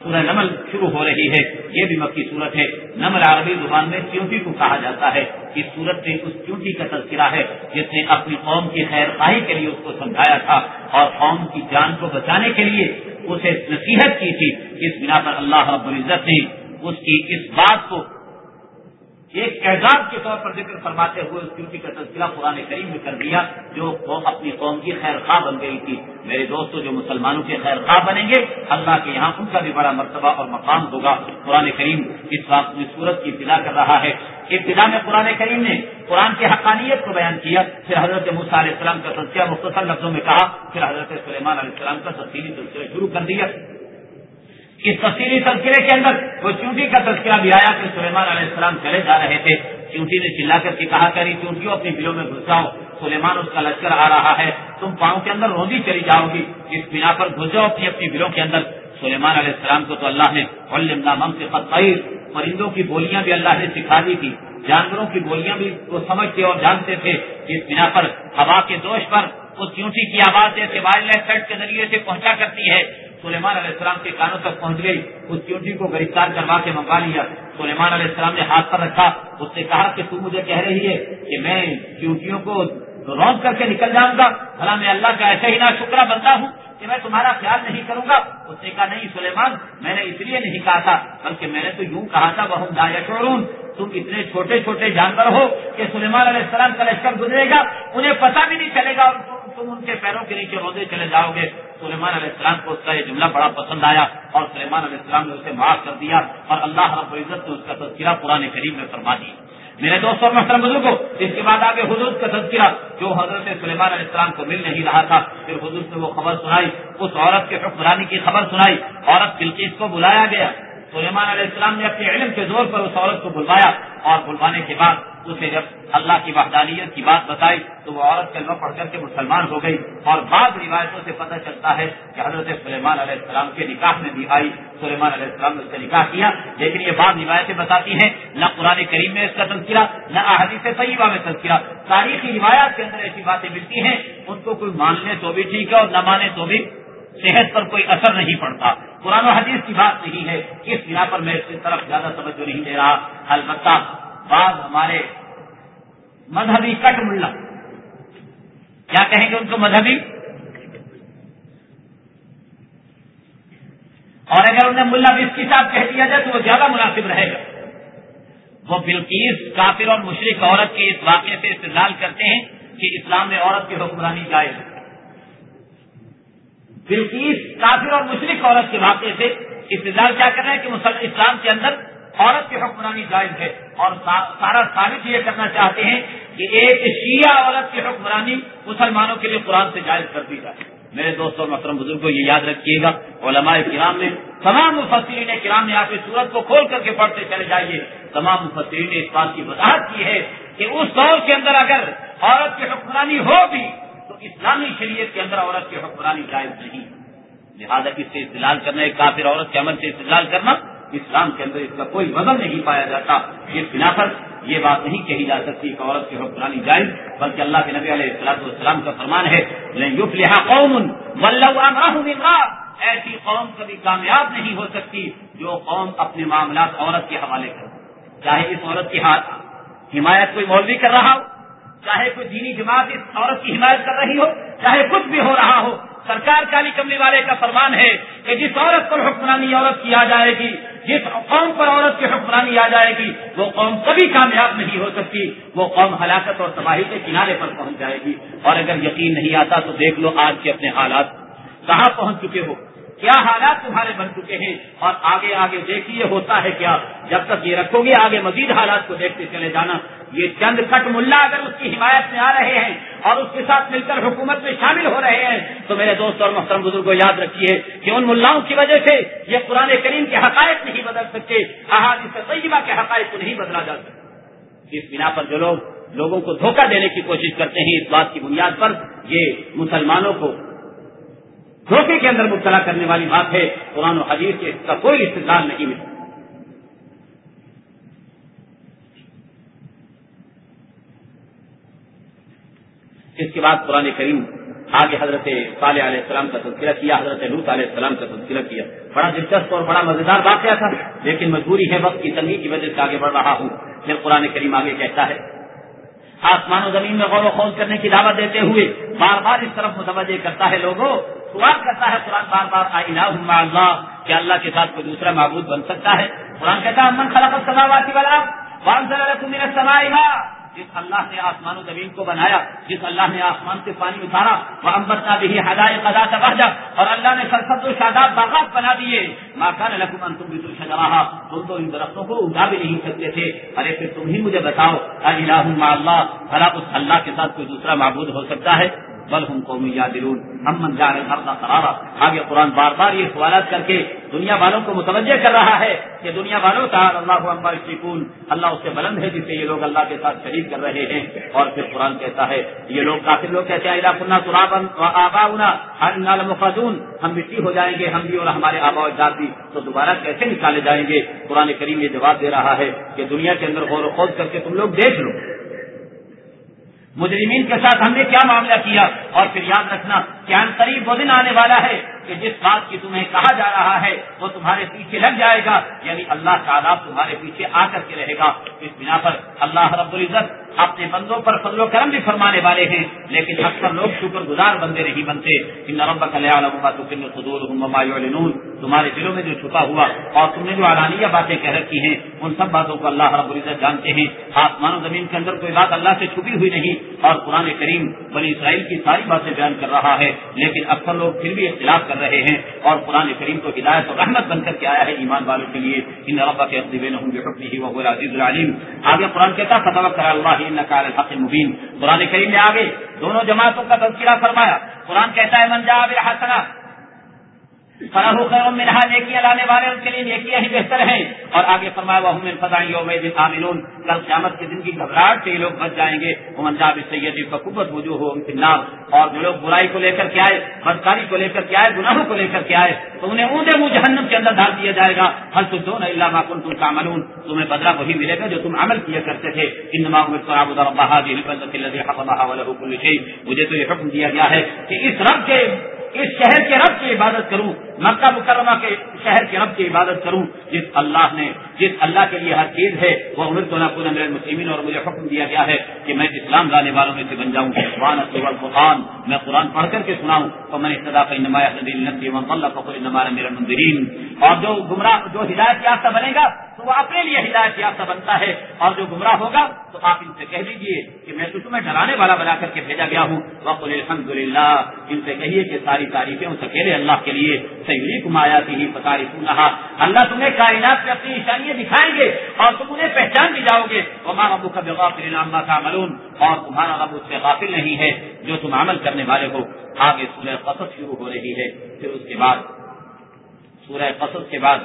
سورہ نمل شروع ہو رہی ہے، یہ بھی مکی صورت ہے۔ نمل عربی زبان میں چیونٹی کو کہا جاتا ہے۔ اس صورت میں اس چیونٹی کا تذکرہ ہے جس نے اپنی قوم کی خیر خواہی کے لیے اس کو سمجھایا تھا اور قوم کی جان کو بچانے کے لیے اسے نصیحت کی تھی۔ اس بنا پر اللہ رب العزت نے اس کی اس بات کو ایک اعزاز کے طور پر ذکر فرماتے ہوئے اس چیونٹی کا تذکرہ قرآن کریم میں کر دیا جو اپنی قوم کی خیر خواہ بن گئی تھی۔ میرے دوستو، جو مسلمانوں کے خیر خواہ بنیں گے اللہ کے یہاں ان کا بھی بڑا مرتبہ اور مقام ہوگا۔ قرآن کریم اس وقت میں سورت کی ابتدا کر رہا ہے۔ ابتدا میں قرآن کریم نے قرآن کی حقانیت کو بیان کیا، پھر حضرت موسیٰ علیہ السلام کا تذکرہ مختصر لفظوں میں کہا، پھر حضرت سلیمان علیہ السلام کا تفصیلی تذکرہ شروع کر دیا۔ اس تفصیلی تذکرے کے اندر وہ چونٹی کا تذکرہ بھی آیا کہ سلیمان علیہ السلام چلے جا رہے تھے، چونٹی نے چلا کر کے کہا کہ چونٹیوں اپنی بلوں میں گھس جاؤ، سلیمان اس کا لشکر آ رہا ہے، تم پاؤں کے اندر روندی چلی جاؤ گی، اس بنا پر گھس جاؤ اپنی بلوں کے اندر۔ سلیمان علیہ السلام کو تو اللہ نے علمنا منطق الطیر، پرندوں کی بولیاں بھی اللہ نے سکھا دی تھی، جانوروں کی بولیاں بھی وہ سمجھتے اور جانتے تھے۔ اس بنا پر ہوا کے دوش پر اس چونٹی کی آواز جیسے وائرلیس سیٹ کے ذریعے سے پہنچا کرتی ہے، سلیمان علیہ السلام کے کانوں تک پہنچ گئی۔ اس چونٹی کو گرفتار کروا کے منگوا لیا۔ سلیمان علیہ السلام نے ہاتھ پر رکھا، اس نے کہا کہ تو مجھے کہہ رہی ہے کہ میں چونٹیوں کو روند کر کے نکل جاؤں گا، بھلا میں اللہ کا ایسا ہی ناشکرا بندہ ہوں کہ میں تمہارا خیال نہیں کروں گا؟ اس نے کہا نہیں سلیمان، میں نے اس لیے نہیں کہا تھا، بلکہ میں نے تو یوں کہا تھا وَهُمْ لَا يَشْعُرُونَ، تم اتنے چھوٹے چھوٹے جانور ہو کہ سلیمان علیہ السلام کا لشکر گزرے گا، انہیں پتہ بھی نہیں چلے گا اور تم ان کے پیروں کے نیچے روندے چلے جاؤ گے۔ سلیمان علیہ السلام کو اس کا یہ جملہ بڑا پسند آیا اور سلیمان علیہ السلام نے اسے معاف کر دیا اور اللہ رب العزت نے اس کا تذکرہ قرآن کریم میں فرما دیا۔ میرے دوستوں اور محترم بزرگوں، اس کے بعد آگے حدود کا تذکرہ جو حضرت سلیمان علیہ السلام کو مل نہیں رہا تھا، پھر حضور نے وہ خبر سنائی، اس عورت کے حکمرانی کی خبر سنائی۔ عورت بلقیس کو بلایا گیا، سلیمان علیہ السلام نے اپنے علم کے زور پر اس عورت کو بلوایا اور بلوانے کے بعد اسے جب اللہ کی وحدانیت کی بات بتائی تو وہ عورت کلمہ پڑھ کر کے مسلمان ہو گئی۔ اور بعض روایتوں سے پتہ چلتا ہے کہ حضرت سلیمان علیہ السلام کے نکاح میں بھی آئی، سلیمان علیہ السلام نے اس کا نکاح کیا، لیکن یہ بعض روایتیں بتاتی ہیں نہ قرآن کریم میں اس کا تذکرہ نہ احادیث طیبہ میں تذکرہ۔ تاریخی روایات کے اندر ایسی باتیں ملتی ہیں، ان کو کوئی مان لے تو بھی ٹھیک ہے اور نہ مانے تو بھی صحت پر کوئی اثر نہیں پڑتا، قرآن و حدیث کی بات نہیں ہے، اس بنا پر میں اس کی طرف زیادہ توجہ نہیں دے رہا۔ البتہ بعض ہمارے مذہبی کٹ ملا، کیا کہیں گے ان کو، مذہبی، اور اگر انہیں ملا بسکی صاحب کہہ دیا جائے تو وہ زیادہ مناسب رہے گا۔ وہ بلقیس کافر اور مشرک عورت کے اس واقعے سے استدلال کرتے ہیں کہ اسلام میں عورت کی حکمرانی جائز ہے۔ بلقیس کافر اور مشرک عورت کے واقعے سے استدلال کیا کر رہے ہیں کہ اسلام کے اندر عورت کی حکمرانی جائز ہے، اور سارا ثابت یہ کرنا چاہتے ہیں کہ ایک شیعہ عورت کی حکمرانی مسلمانوں کے لیے قرآن سے جائز کر دی جائے۔ میرے دوستوں اور محترم بزرگوں، یہ یاد رکھیے گا، علماء کرام نے، تمام مفسرین کرام نے، آپ اس سورت کو کھول کر کے پڑھتے چلے جائیے، تمام مفسرین نے اس بات کی وضاحت کی ہے کہ اس دور کے اندر اگر عورت کی حکمرانی ہو بھی تو اسلامی شریعت کے اندر عورت کی حکمرانی جائز نہیں، لہذا اس سے استدلال کرنا، ایک کافر عورت کے عمل سے استدلال کرنا، اسلام کے اندر اس کا کوئی وزن نہیں پایا جاتا۔ اس بنا پر یہ بات نہیں کہی جا سکتی کہ عورت کی حکمرانی جائز، بلکہ اللہ کے نبی علیہ الصلوۃ والسلام کا فرمان ہے لن یفلح قوم ولوا امرهم امرأة، ایسی قوم کبھی کامیاب نہیں ہو سکتی جو قوم اپنے معاملات عورت کے حوالے کرے، چاہے اس عورت کی حمایت کوئی مولوی کر رہا ہو، چاہے کوئی دینی جماعت اس عورت کی حمایت کر رہی ہو، چاہے کچھ بھی ہو رہا ہو، سرکار کالی کملی والے کا فرمان ہے کہ جس عورت پر حکمرانی عورت کی آ جائے گی، جس قوم پر عورت کی حکمرانی آ جائے گی، وہ قوم کبھی کامیاب نہیں ہو سکتی، وہ قوم ہلاکت اور تباہی کے کنارے پر پہنچ جائے گی۔ اور اگر یقین نہیں آتا تو دیکھ لو آج کے اپنے حالات کہاں پہنچ چکے ہو، کیا حالات تمہارے بن چکے ہیں، اور آگے آگے دیکھیے ہوتا ہے کیا۔ جب تک یہ رکھو گے آگے مزید حالات کو دیکھتے چلے جانا۔ یہ چند کٹ ملا اگر اس کی حمایت میں آ رہے ہیں اور اس کے ساتھ مل کر حکومت میں شامل ہو رہے ہیں تو میرے دوست اور محترم بزرگوں یاد رکھیے کہ ان ملاؤں کی وجہ سے یہ قرآن کریم کے حقائق نہیں بدل سکتے، احادیث طیبہ کے حقائق کو نہیں بدلا جا سکتا۔ اس بنا پر جو لوگ لوگوں کو دھوکہ دینے کی کوشش کرتے ہیں، اس بات کی بنیاد پر یہ مسلمانوں کو دھوکے کے اندر مبتلا کرنے والی بات ہے۔ قرآن و حدیث سے اس کا کوئی استدلال نہیں ملتا۔ اس کے بعد قرآن کریم آگے حضرت صالح علیہ السلام کا تذکرہ کیا، حضرت لوط علیہ السلام کا تذکرہ کیا. بڑا دلچسپ اور بڑا مزیدار واقعہ تھا، لیکن مجبوری ہے، وقت کی تنگی کی وجہ سے آگے بڑھ رہا ہوں. پھر قرآن کریم آگے کہتا ہے، آسمان و زمین میں غور و خوض کرنے کی دعوت دیتے ہوئے بار بار اس طرف متوجہ کرتا ہے. لوگوں سوال کرتا ہے قرآن بار بار، الہ مع اللہ، کیا اللہ کے ساتھ کوئی دوسرا معبود بن سکتا ہے؟ قرآن کہتا ہے من خلق السماوات والارض وانزل لكم من السماء ماء، جس اللہ نے آسمان و زمین کو بنایا، جس اللہ نے آسمان سے پانی اتارا، وانبتنا به حدائق ذات بہجہ، اور اللہ نے سرسبز و شاداب باغات بنا دیے. ما كان لكم ان تنبتوا شجرها، تم تو ان درختوں کو اگا بھی نہیں سکتے تھے. ارے پھر تم ہی مجھے بتاؤ، الہ مع اللہ، بھلا اس اللہ کے ساتھ کوئی دوسرا معبود ہو سکتا ہے؟ بل ہم قوم یعدلون امن جعل الارض قرارا. آگے قرآن بار بار یہ سوالات کر کے دنیا والوں کو متوجہ کر رہا ہے کہ دنیا والوں تعالی اللہ عما یشرکون، اللہ اس سے بلند ہے جسے یہ لوگ اللہ کے ساتھ شریک کر رہے ہیں. اور پھر قرآن کہتا ہے، یہ لوگ کافر لوگ کہتے ہیں اذا كنا ترابا وآباؤنا انا لمخرجون، ہم مٹی ہو جائیں گے، ہم بھی اور ہمارے آباء و اجداد بھی، تو دوبارہ کیسے نکالے جائیں گے؟ قرآن کریم یہ جواب دے رہا ہے کہ دنیا کے اندر غور و خوض کر کے تم لوگ دیکھ لو مجرمین کے ساتھ ہم نے کیا معاملہ کیا. اور پھر یاد رکھنا کہ ان قریب وہ دن آنے والا ہے کہ جس بات کی تمہیں کہا جا رہا ہے وہ تمہارے پیچھے لگ جائے گا، یعنی اللہ کا عذاب تمہارے پیچھے آ کر کے رہے گا. اس بنا پر اللہ رب العزت اپنے بندوں پر فضل و کرم بھی فرمانے والے ہیں، لیکن اکثر لوگ شکر گزار بندے نہیں بنتے. ان ربک لیعلم ما تکن صدورهم وما یعلنون، تمہارے دلوں میں جو چھپا ہوا اور تم نے جو علانیہ باتیں کہہ رکھی ہیں ان سب باتوں کو اللہ رب العزت جانتے ہیں. آسمان و زمین کے اندر کوئی بات اللہ سے چھپی ہوئی نہیں. اور قرآن کریم بنی اسرائیل کی ساری باتیں بیان کر رہا ہے، لیکن اکثر لوگ پھر بھی اختلاف کر رہے ہیں. اور قرآن کریم تو ہدایت اور رحمت بن کر کے آیا ہے ایمان والوں کے لیے. ان ربک یقضی بینہم بحکمہ وہو العزیز العلیم. آگے قرآن کہتا فتوکل علی اللہ انک علی الحق المبین. قرآن کریم نے آگے دونوں جماعتوں کا تذکرہ فرمایا. قرآن کہتا ہے من جاء بالحسنہ فلہ خیر منہا، نیکیاں لانے والے ان کے لیے نیکیاں ہی بہتر ہیں. اور آگے فرمایا وہم من فزع یومئذ آمنون، کل قیامت کے دن کی گھبراہٹ سے یہ لوگ بچ جائیں گے. ومن جاء بالسیئۃ فکبت وجوہہم فی النار، اور جو لوگ برائی کو لے کر کے آئے، بدکاری کو لے کر کے آئے، گناہوں کو لے کر کے آئے، تو انہیں اونچے منہ جہنم کے اندر ڈال دیا جائے گا. هل تجزون الا ما کنتم تعملون، تمہیں بدلہ وہی ملے گا جو تم عمل کیا کرتے تھے. انما امرت ان اعبد رب هذه البلدة الذي حرمها وله كل شيء، مجھے تو یہ حکم دیا گیا ہے کہ اس شہر کے رب کی عبادت کروں، مکہ مکرمہ کے شہر کے رب کی عبادت کروں جس اللہ کے لیے ہر چیز ہے. وہ امرت ان اکون من المسلمین، اور مجھے حکم دیا گیا ہے کہ میں اسلام لانے والوں میں سے بن جاؤں. وانا اتلو القرآن، میں قرآن پڑھ کر کے سناؤں. فمن اهتدى فانما يهتدي لنفسه ومن ضل فقل انما انا من المنذرين. اور جو ہدایت یافتہ بنے گا تو وہ اپنے لیے ہدایت یافتہ بنتا ہے، اور جو گمراہ ہوگا تو آپ ان سے کہہ دیجئے کہ میں تو تمہیں ڈرانے والا بنا کر کے بھیجا گیا ہوں. وقل الحمدللہ، ان سے کہیے کہ ساری تعریفیں اس اکیلے اللہ کے لیے. سیریکم آیاتہ فتعرفونہا، اللہ تمہیں کائنات میں اپنی نشانیاں دکھائیں گے اور تم انہیں پہچان بھی جاؤ گے. وما ربک بغافل عما تعملون، اور تمہارا رب اس سے غافل نہیں ہے جو تم عمل کرنے والے ہو. آگے سورہ قصص شروع ہو رہی ہے. پھر اس کے بعد سورہ قصص کے بعد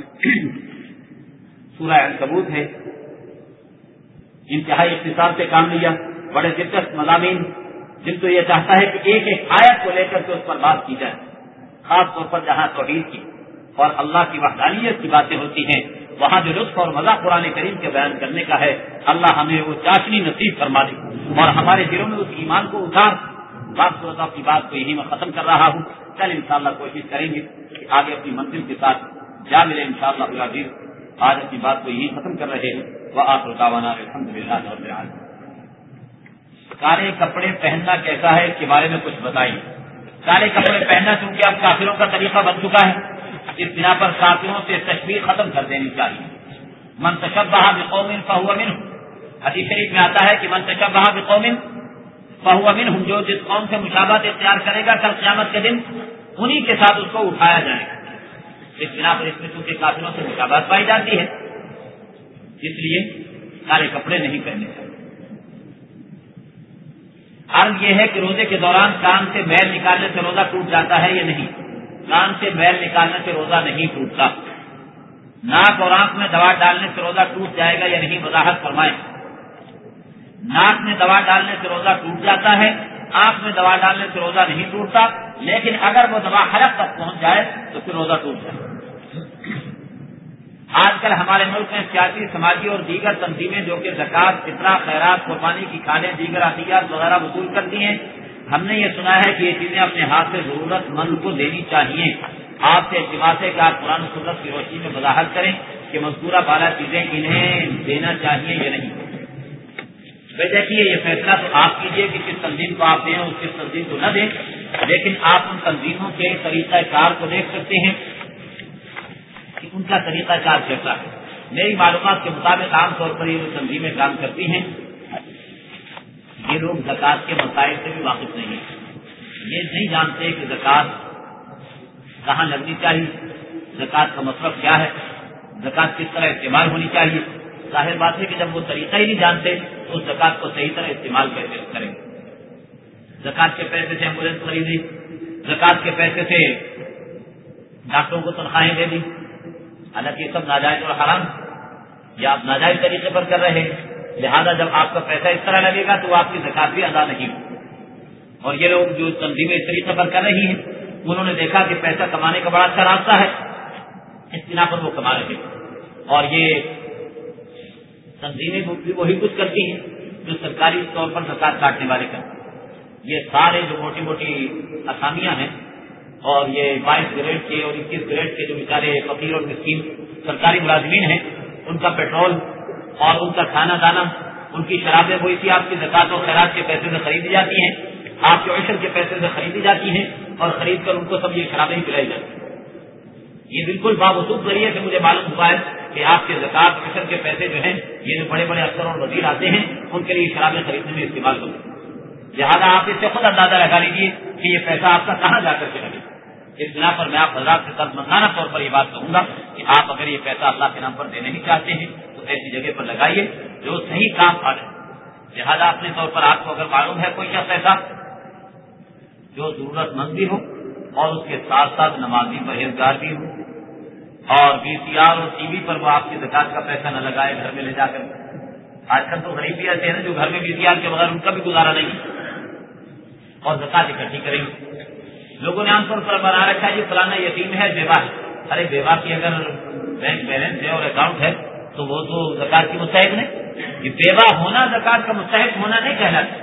سورہ عنکبوت ہے. انتہائی اختصار سے کام لیا، بڑے دلچسپ مضامین جن کو یہ چاہتا ہے کہ ایک ایک آیت کو لے کر کے اس پر بات کی جائے، خاص طور پر جہاں توحید کی اور اللہ کی وحدانیت کی باتیں ہوتی ہیں وہاں جو لطف اور مزہ قرآن کریم کے بیان کرنے کا ہے. اللہ ہمیں وہ چاشنی نصیب فرما دے اور ہمارے دلوں میں اس ایمان کو اتار. بات صورت کی بات کو یہی میں ختم کر رہا ہوں. کل انشاءاللہ کوشش کریں گے کہ آگے اپنی منزل کے ساتھ جا ملے انشاءاللہ العزیز. آج اپنی بات کو یہی ختم کر رہے ہیں. وآخر دعوانا الحمدللہ رب العالمین. کالے کپڑے پہننا کیسا ہے اس کے بارے میں کچھ بتائیے. کالے کپڑے پہننا چونکہ اب کافروں کا طریقہ بن چکا ہے، اس بنا پر کافروں سے تشبیہ ختم کر دینی چاہیے. من تشبہ بقوم فہو منہم، حدیث شریف میں آتا ہے کہ من تشبہ بقوم فہو منہم، جو جس قوم سے مشابہت اختیار کرے گا کل قیامت کے دن انہی کے ساتھ اس کو اٹھایا جائے گا. اس بنا پر اس میں چونکہ کافروں سے مشابہت پائی جاتی ہے اس لیے کالے کپڑے نہیں پہننے چاہیے. عرض یہ ہے کہ روزے کے دوران کان سے میل نکالنے سے روزہ ٹوٹ جاتا ہے یا نہیں؟ کان سے میل نکالنے سے روزہ نہیں ٹوٹتا. ناک اور آنکھ میں دوا ڈالنے سے روزہ ٹوٹ جائے گا یا نہیں؟ وضاحت فرمائیں. ناک میں دوا ڈالنے سے روزہ ٹوٹ جاتا ہے، آنکھ میں دوا ڈالنے سے روزہ نہیں ٹوٹتا، لیکن اگر وہ دوا حلق تک پہنچ جائے تو پھر روزہ ٹوٹ جائے. آج کل ہمارے ملک میں سیاسی، سماجی اور دیگر تنظیمیں جو کہ زکوٰۃ، فطرہ، خیرات، قربانی کی کھالیں، دیگر عطیات وغیرہ وصول کرتی ہیں، ہم نے یہ سنا ہے کہ یہ چیزیں اپنے ہاتھ سے ضرورت مند کو دینی چاہیے. آپ سے التماس ہے کہ آپ قرآن و سنت کی روشنی میں وضاحت کریں کہ مذکورہ بالا چیزیں انہیں دینا چاہیے یا نہیں. دیکھیے یہ فیصلہ تو آپ کیجیے کہ کس تنظیم کو آپ دیں اور کس تنظیم کو نہ دیں، لیکن آپ ان تنظیموں کے طریقہ کار کو دیکھ سکتے ہیں کہ ان کا طریقہ کار کیسا ہے. میری معلومات کے مطابق عام طور پر یہ جو تنظیمیں کام کرتی ہیں یہ لوگ زکوٰۃ کے مسائل سے بھی واقف نہیں ہیں. یہ نہیں جانتے کہ زکوٰۃ کہاں لگنی چاہیے، زکوٰۃ کا مطلب کیا ہے، زکوٰۃ کس طرح استعمال ہونی چاہیے. ظاہر بات ہے کہ جب وہ طریقہ ہی نہیں جانتے تو اس زکوٰۃ کو صحیح طرح استعمال کیسے کریں. زکوٰۃ کے پیسے سے ایمبولینس خریدی، زکوٰۃ کے پیسے سے ڈاکٹروں کو تنخواہیں دے دی، حالانکہ یہ سب ناجائز اور حرام یا آپ ناجائز طریقے پر کر رہے ہیں. لہذا جب آپ کا پیسہ اس طرح لگے گا تو آپ کی زکوٰۃ بھی ادا نہیں ہوگی. اور یہ لوگ جو تنظیمیں اس طریقے پر کر رہی ہیں انہوں نے دیکھا کہ پیسہ کمانے کا بڑا اچھا راستہ ہے، اس بنا پر وہ کما رہے ہیں. اور یہ تنظیمیں بھی وہی کچھ کرتی ہیں جو سرکاری طور پر زکوٰۃ کاٹنے والے کرتے ہیں. یہ سارے جو موٹی موٹی اسامیاں ہیں اور یہ 22 گریڈ کے اور 21 گریڈ کے جو بیچارے فقیر اور مسکین سرکاری ملازمین ہیں ان کا پیٹرول اور ان کا کھانا دانا، ان کی شرابیں وہ اسی آپ کی زکوٰۃ و خیرات کے پیسے سے خریدی جاتی ہیں، آپ کے عشر کے پیسے سے خریدی جاتی ہیں اور خرید کر ان کو سب یہ شرابیں ہی پلائی جاتی ہیں. یہ بالکل بابسوخ ذریعے سے مجھے معلوم ہوا ہے کہ آپ کے زکوٰۃ عشر کے پیسے جو ہیں یہ جو بڑے بڑے افسر اور وزیر آتے ہیں ان کے لیے شرابیں خریدنے میں استعمال ہوتے ہیں. لہٰذا آپ اس سے خود اندازہ لگا لیجیے کہ یہ پیسہ آپ کا کہاں جا کر کے لگے. اس بنا پر میں آپ حضرات سے سرمندانہ طور پر یہ بات کہوں گا کہ آپ اگر یہ پیسہ اللہ کے نام پر دینے ہی چاہتے ہیں تو ایسی جگہ پر لگائیے جو صحیح کام آ جائے. لہٰذا اپنے طور پر آپ کو اگر معلوم ہے کوئی شخص ایسا جو ضرورت مند بھی ہو اور اس کے ساتھ ساتھ نمازی پرہیزگار بھی ہو اور VCR اور TV پر وہ آپ کی زکوٰۃ کا پیسہ نہ لگائے گھر میں لے جا کر. آج کل تو غریب بھی ایسے ہیں جو گھر میں VCR کے بغیر ان کا بھی گزارا نہیں اور زکوٰۃ اکٹھی کریں گے. لوگوں نے عام طور پر بنا رکھا ہے یہ فلانا یتیم ہے، بیوہ ہے. ارے بیوہ کی اگر بینک بیلنس ہے اور اکاؤنٹ ہے تو وہ تو زکوٰۃ کی مستحق نہیں. یہ بیوہ ہونا زکوٰۃ کا مستحق ہونا نہیں کہلاتا،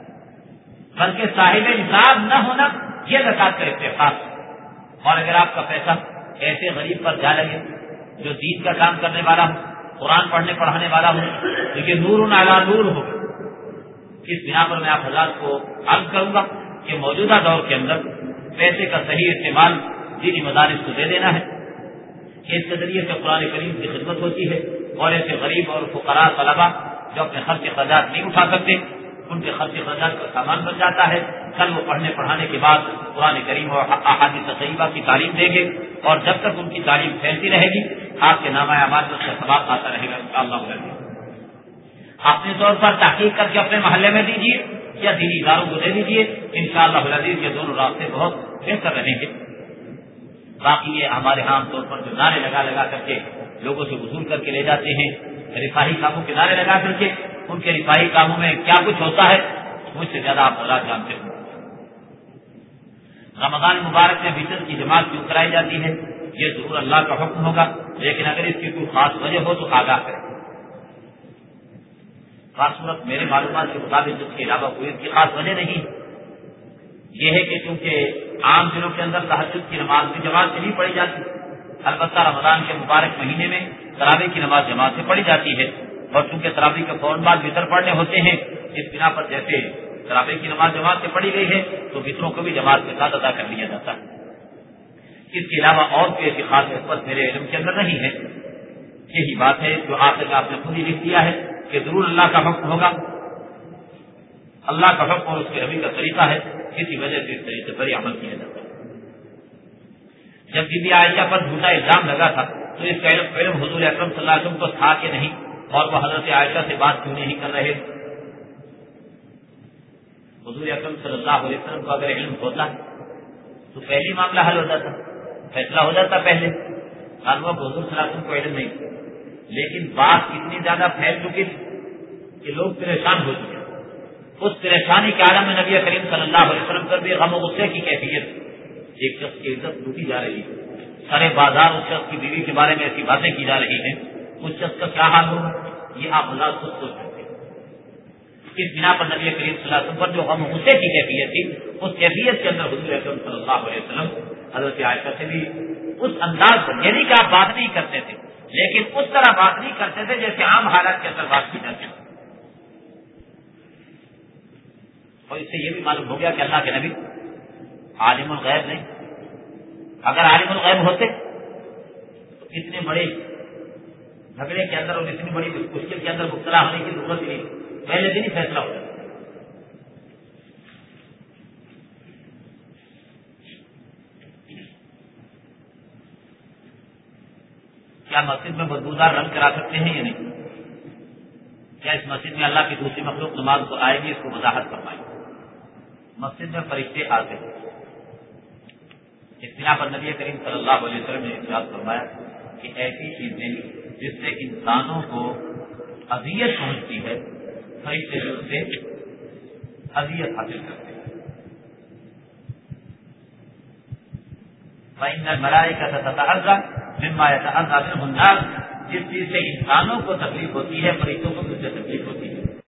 بلکہ صاحب نصاب نہ ہونا یہ زکوٰۃ کا اتفاق. اور اگر آپ کا پیسہ ایسے غریب پر جا لگے جو دین کا کام کرنے والا ہو، قرآن پڑھنے پڑھانے والا ہو تو یہ نور علی نور ہوگا. اس بنا پر میں آپ حضرات کو عرض کروں گا کہ موجودہ دور کے اندر پیسے کا صحیح استعمال دینی مدارس کو دے دینا ہے کہ اس کے ذریعے سے قرآن کریم کی خدمت ہوتی ہے اور ایسے غریب اور فقراء طلبا جو اپنے خرچ اخراجات نہیں اٹھا سکتے ان کے خرچ اخراجات کا سامان بن جاتا ہے. کل وہ پڑھنے پڑھانے کے بعد قرآن کریم اور احادیث طیبہ کی تعلیم دیں گے اور جب تک ان کی تعلیم پھیلتی رہے گی آپ کے نامہ اعمال میں اس کا ثواب آتا رہے گا انشاءاللہ. اپنے طور پر تحقیق کر کے اپنے محلے میں دیجیے یا دینی اداروں کو دے دیجیے، انشاءاللہ العزیز یہ دونوں راستے بہت بہتر رہیں گے. باقی یہ ہمارے عام طور پر جو نعرے لگا لگا کر کے لوگوں سے وصول کر کے لے جاتے ہیں، رفاہی کاموں کے نعرے لگا کر کے، ان کے رفاہی کاموں میں کیا کچھ ہوتا ہے مجھ سے زیادہ آپ حضرات جانتے ہوں. رمضان مبارک میں وطر کی جماعت کیوں کرائی جاتی ہے یہ ضرور اللہ کا حکم ہوگا، لیکن اگر اس کی کوئی خاص وجہ ہو تو آگاہ کریں. خاص صورت میرے معلومات کے مطابق اس کے علاوہ کوئی اس کی خاص وجہ نہیں. یہ ہے کہ چونکہ عام دنوں کے اندر تہجد کی نماز بھی جماعت سے نہیں پڑھی جاتی، البتہ رمضان کے مبارک مہینے میں تراویح کی نماز جماعت سے پڑھی جاتی ہے. اور چونکہ تراویح کے فوراً بعد وطر پڑھنے ہوتے ہیں اس بنا پر جیسے تراویح کی نماز جماعت سے پڑھی گئی ہے تو وطروں کو بھی جماعت کے ساتھ ادا کر لیا جاتا ہے. اس کے علاوہ اور کوئی ایسی خاص نسبت میرے علم کے اندر نہیں ہے. یہی بات ہے جو آخر میں آپ نے خود ہی لکھ دیا ہے کہ ضرور اللہ کا حکم ہوگا، اللہ کا حکم اور اس کے نبی کا طریقہ ہے، کسی وجہ سے اس طریقے پر عمل کیا جاتا ہے. جب بی بی عائشہ پر جھوٹا الزام لگا تھا تو اس کا علم حضور اکرم صلی اللہ علیہ وسلم کو تھا کہ نہیں، اور وہ حضرت عائشہ سے بات کیوں نہیں کر رہے؟ حضور اکرم صلی اللہ علیہ وسلم کو اگر علم ہوتا تو پہلے معاملہ حل ہو جاتا، فیصلہ ہو جاتا پہلے. حضور صلی اللہ علیہ وسلم کو علم نہیں، لیکن بات اتنی زیادہ پھیل چکی کہ لوگ پریشان ہو چکے. اس پریشانی کے عالم میں نبی کریم صلی اللہ علیہ وسلم پر بھی غم و غصے کی کیفیت. ایک شخص کی عزت لوٹی جا رہی ہے، سارے بازار اس شخص کی بیوی کے بارے میں ایسی باتیں کی جا رہی ہیں، اس شخص کا کیا حال ہوگا یہ آپ حضرات خود سوچ سکتے ہیں. اس بنا پر نبی کریم صلی اللہ علیہ وسلم پر جو غم و غصے کی کیفیت تھی، اس کیفیت کے اندر حضور اکرم صلی اللہ علیہ وسلم حضرت عائشہ سے بھی اس انداز پر، یعنی کہ آپ بات نہیں کرتے تھے لیکن اس طرح بات نہیں کرتے تھے جیسے عام حالات کے اندر بات کی جاتی ہے. اور اس سے یہ بھی معلوم ہو گیا کہ اللہ کے نبی عالم الغیب نہیں. اگر عالم الغیب ہوتے تو اتنے بڑے جھگڑے کے اندر اور اتنی بڑی مشکل کے اندر مبتلا ہونے کی ضرورت نہیں، پہلے دن ہی فیصلہ ہو جاتا. کیا مسجد میں بدبودار رنگ کرا سکتے ہیں یا نہیں؟ کیا اس مسجد میں اللہ کی دوسری مخلوق نماز کو آئے گی؟ اس کو وضاحت فرمائیں. مسجد میں فرشتے آتے ہیں. اس بنا پر نبی کریم صلی اللہ علیہ وسلم نے ارشاد فرمایا کہ ایسی چیزیں جس سے انسانوں کو اذیت پہنچتی ہے، فرشتے جو اس سے اذیت حاصل کرتے ہیں. فإن الملائکۃ تتعظى مما يتعظى منه الناس، جس چیز سے انسانوں کو تکلیف ہوتی ہے فرشتوں کو اس سے تکلیف ہوتی ہے.